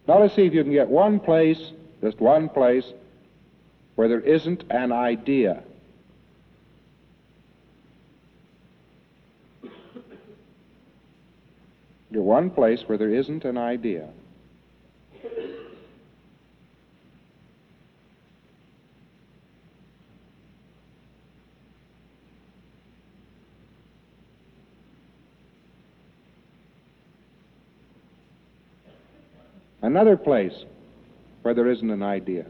Now let's see if you can get one place, just one place, where there isn't an idea. Get one place where there isn't an idea. Another place where there isn't an idea.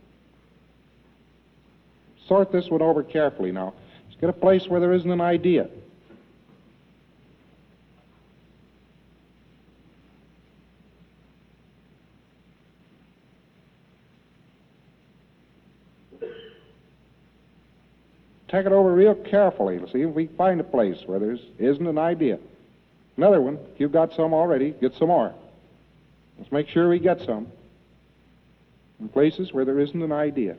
Sort this one over carefully now. Let's get a place where there isn't an idea. Take it over real carefully to see if we can find a place where there isn't an idea. Another one, if you've got some already, get some more. Let's make sure we get some in places where there isn't an idea.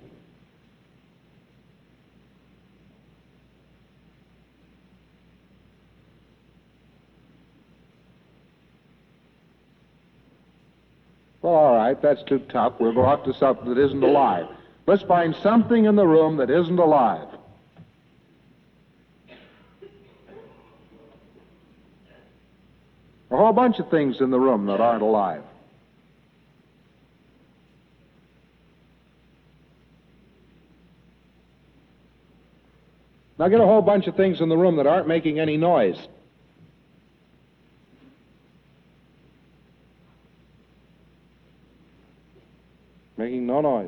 Well, all right, that's too tough. We'll go out to something that isn't alive. Let's find something in the room that isn't alive. A whole bunch of things in the room that aren't alive. Now get a whole bunch of things in the room that aren't making any noise. Making no noise.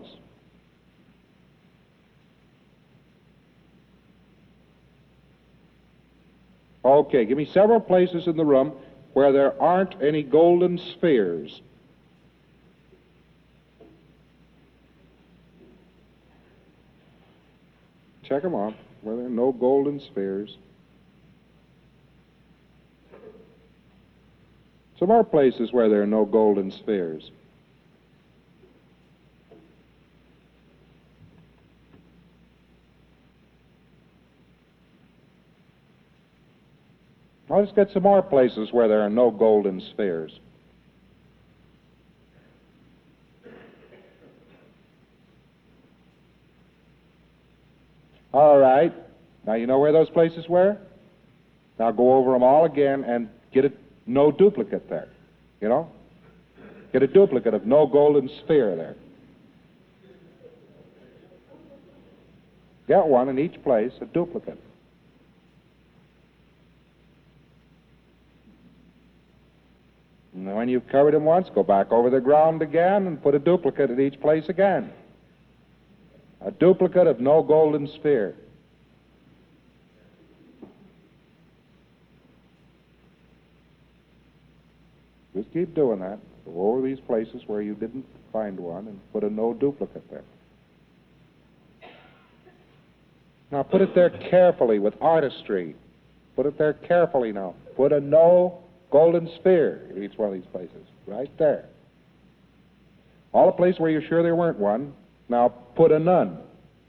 Okay, give me several places in the room where there aren't any golden spheres. Check them off, where there are no golden spheres. Some more places where there are no golden spheres. Now let's get some more places where there are no golden spheres. All right. Now you know where those places were? Now go over them all again and get no duplicate there. You know? Get a duplicate of no golden sphere there. Get one in each place, a duplicate. And when you've covered them once, go back over the ground again and put a duplicate at each place again. A duplicate of no golden sphere. Just keep doing that. Go over these places where you didn't find one and put a no duplicate there. Now put it there carefully with artistry. Put it there carefully now. Put a no golden sphere in each one of these places. Right there. All the places where you're sure there weren't one, now put a none.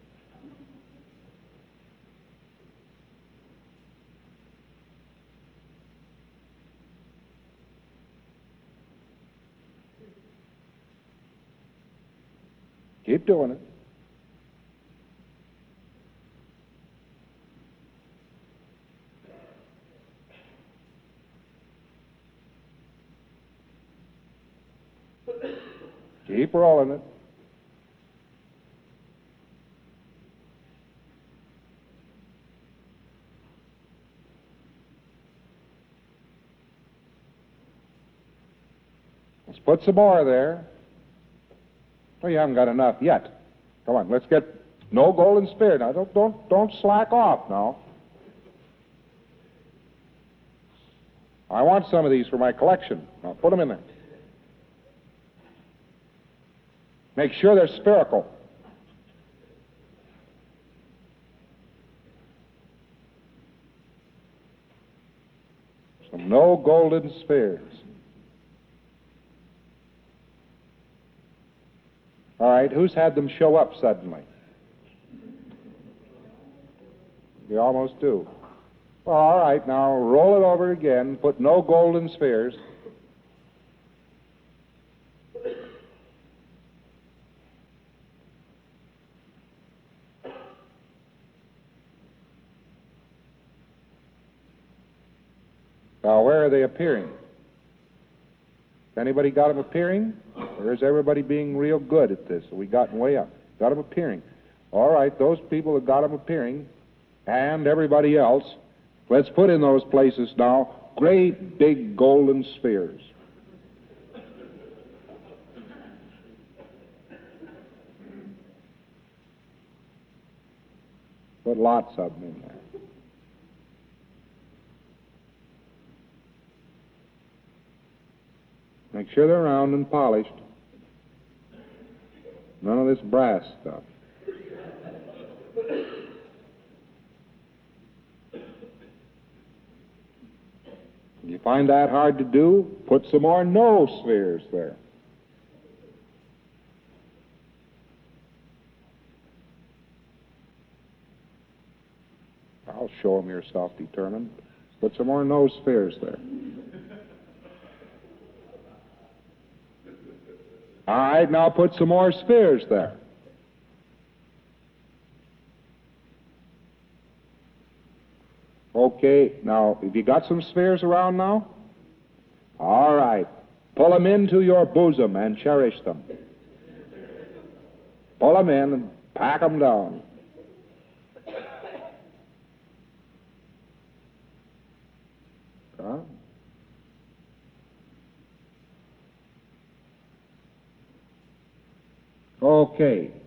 Keep doing it. Keep rolling it. Let's put some more there. Well, you haven't got enough yet. Come on, let's get no golden sphere. Now, don't slack off now. I want some of these for my collection. Now, put them in there. Make sure they're spherical. So no golden spheres. All right, who's had them show up suddenly? You almost do. Well, all right, now roll it over again. Put no golden spheres. Now, where are they appearing? Anybody got them appearing? Or is everybody being real good at this? Have we gotten way up? Got them appearing. All right, those people that got them appearing, and everybody else, let's put in those places now great big golden spheres. Put lots of them in there. Make sure they're round and polished. None of this brass stuff. If you find that hard to do, put some more noospheres there. I'll show them you're self-determined. Put some more noospheres there. All right, now put some more spheres there. Okay, now, have you got some spheres around now? All right. Pull them into your bosom and cherish them. Pull them in and pack them down. Huh? Okay.